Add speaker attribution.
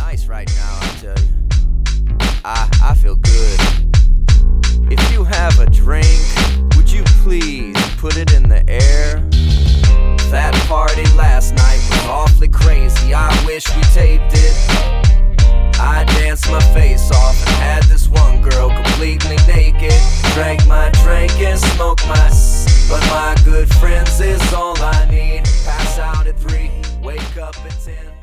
Speaker 1: nice right now, I tell you. I feel good. If you have a drink, would you please put it in the air? That party last night was awfully crazy. I wish we taped it. I danced my face off and had this one girl completely naked. Drank my drink and smoked my but my good friends is all I need. Pass out at 3, wake up at 10.